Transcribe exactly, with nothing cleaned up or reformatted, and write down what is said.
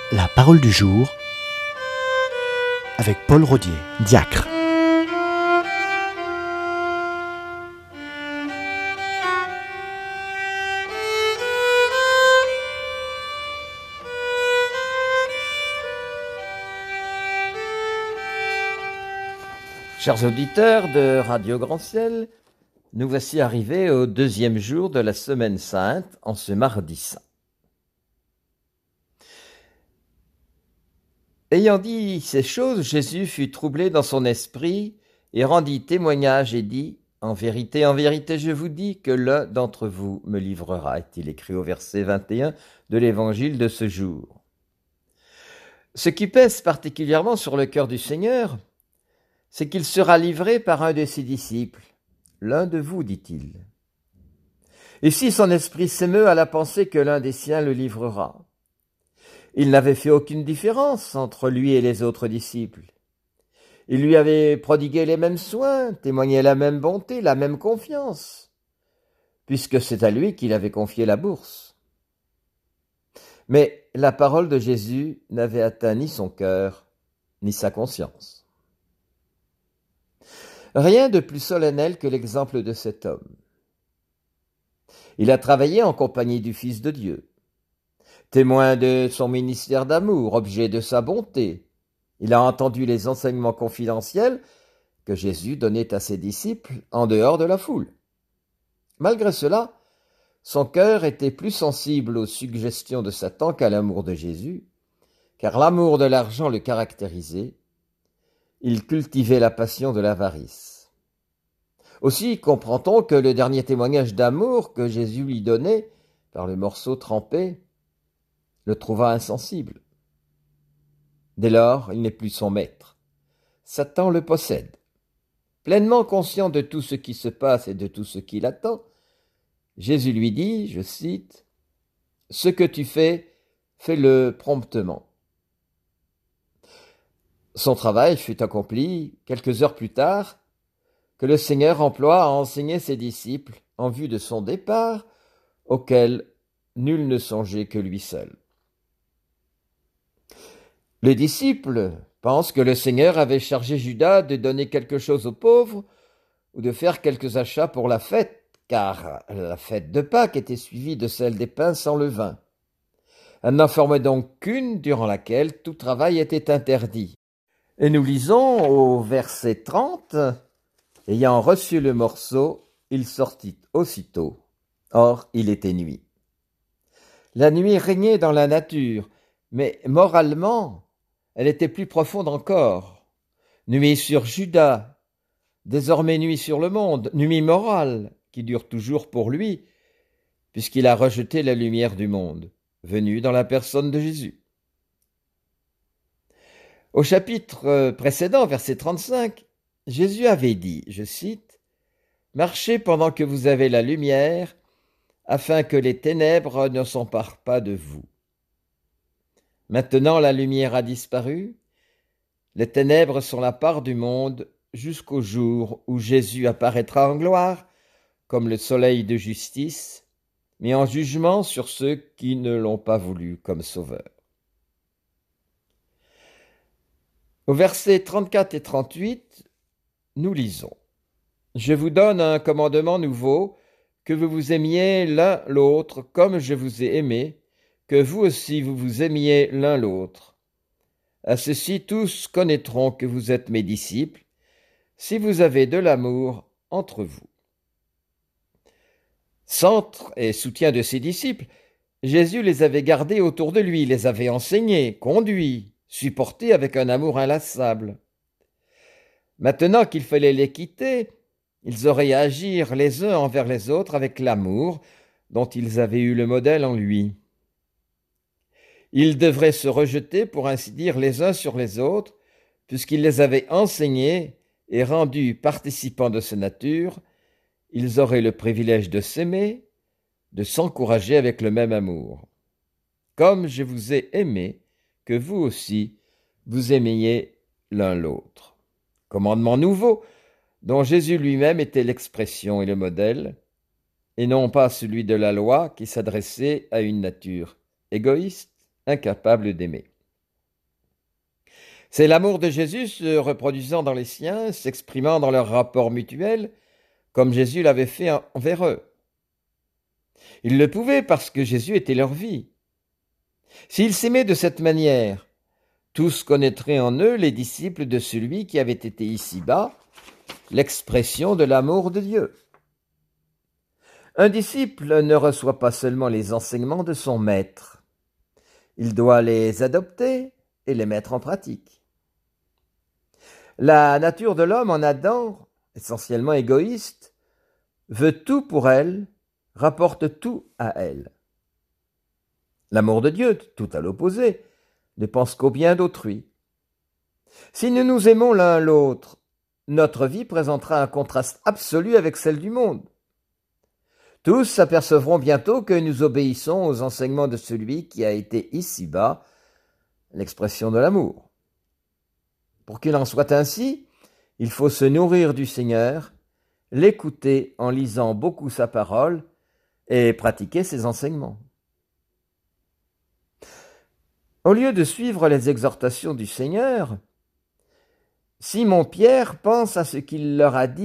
La parole du jour avec Paul Rodier, diacre. Chers auditeurs de Radio Grand Ciel, nous voici arrivés au deuxième jour de la Semaine Sainte, en ce mardi saint. Ayant dit ces choses, Jésus fut troublé dans son esprit et rendit témoignage et dit : « En vérité, en vérité, je vous dis que l'un d'entre vous me livrera. » Est-il écrit au verset vingt et un de l'Évangile de ce jour. Ce qui pèse particulièrement sur le cœur du Seigneur, c'est qu'il sera livré par un de ses disciples. L'un de vous, dit-il. Ici, son esprit s'émeut à la pensée que l'un des siens le livrera. Il n'avait fait aucune différence entre lui et les autres disciples. Il lui avait prodigué les mêmes soins, témoigné la même bonté, la même confiance, puisque c'est à lui qu'il avait confié la bourse. Mais la parole de Jésus n'avait atteint ni son cœur, ni sa conscience. Rien de plus solennel que l'exemple de cet homme. Il a travaillé en compagnie du Fils de Dieu. Témoin de son ministère d'amour, objet de sa bonté, il a entendu les enseignements confidentiels que Jésus donnait à ses disciples en dehors de la foule. Malgré cela, son cœur était plus sensible aux suggestions de Satan qu'à l'amour de Jésus, car l'amour de l'argent le caractérisait. Il cultivait la passion de l'avarice. Aussi comprend-on que le dernier témoignage d'amour que Jésus lui donnait, par le morceau trempé, le trouva insensible. Dès lors, il n'est plus son maître. Satan le possède. Pleinement conscient de tout ce qui se passe et de tout ce qui l'attend, Jésus lui dit, je cite, « Ce que tu fais, fais-le promptement. » Son travail fut accompli quelques heures plus tard, que le Seigneur emploie à enseigner ses disciples en vue de son départ, auquel nul ne songeait que lui seul. Les disciples pensent que le Seigneur avait chargé Judas de donner quelque chose aux pauvres ou de faire quelques achats pour la fête, car la fête de Pâques était suivie de celle des pains sans levain. Elle n'en formait donc qu'une durant laquelle tout travail était interdit. Et nous lisons au verset trente, « Ayant reçu le morceau, il sortit aussitôt. Or, il était nuit. » La nuit régnait dans la nature, mais moralement, elle était plus profonde encore. Nuit sur Judas, désormais nuit sur le monde, nuit morale, qui dure toujours pour lui, puisqu'il a rejeté la lumière du monde, venue dans la personne de Jésus. Au chapitre précédent, verset trente-cinq, Jésus avait dit, je cite, « Marchez pendant que vous avez la lumière, afin que les ténèbres ne s'emparent pas de vous. » Maintenant la lumière a disparu, les ténèbres sont la part du monde jusqu'au jour où Jésus apparaîtra en gloire, comme le soleil de justice, mais en jugement sur ceux qui ne l'ont pas voulu comme sauveur. Au versets trente-quatre et trente-huit, nous lisons « Je vous donne un commandement nouveau, que vous vous aimiez l'un l'autre comme je vous ai aimé, que vous aussi vous vous aimiez l'un l'autre. À ceci tous connaîtront que vous êtes mes disciples, si vous avez de l'amour entre vous. » Centre et soutien de ses disciples, Jésus les avait gardés autour de lui, les avait enseignés, conduits, supportés avec un amour inlassable. Maintenant qu'il fallait les quitter, ils auraient à agir les uns envers les autres avec l'amour dont ils avaient eu le modèle en lui. Ils devraient se rejeter, pour ainsi dire, les uns sur les autres, puisqu'ils les avaient enseignés et rendus participants de sa nature. Ils auraient le privilège de s'aimer, de s'encourager avec le même amour. Comme je vous ai aimé, que vous aussi, vous aimiez l'un l'autre. Commandement nouveau, dont Jésus lui-même était l'expression et le modèle, et non pas celui de la loi qui s'adressait à une nature égoïste, incapable d'aimer. C'est l'amour de Jésus se reproduisant dans les siens, s'exprimant dans leur rapport mutuel, comme Jésus l'avait fait envers eux. Ils le pouvaient parce que Jésus était leur vie. S'ils s'aimaient de cette manière, tous connaîtraient en eux les disciples de celui qui avait été ici-bas, l'expression de l'amour de Dieu. Un disciple ne reçoit pas seulement les enseignements de son maître, il doit les adopter et les mettre en pratique. La nature de l'homme en Adam, essentiellement égoïste, veut tout pour elle, rapporte tout à elle. L'amour de Dieu, tout à l'opposé, ne pense qu'au bien d'autrui. Si nous nous aimons l'un l'autre, notre vie présentera un contraste absolu avec celle du monde. Tous s'apercevront bientôt que nous obéissons aux enseignements de celui qui a été ici-bas l'expression de l'amour. Pour qu'il en soit ainsi, il faut se nourrir du Seigneur, l'écouter en lisant beaucoup sa parole et pratiquer ses enseignements. Au lieu de suivre les exhortations du Seigneur, Simon-Pierre pense à ce qu'il leur a dit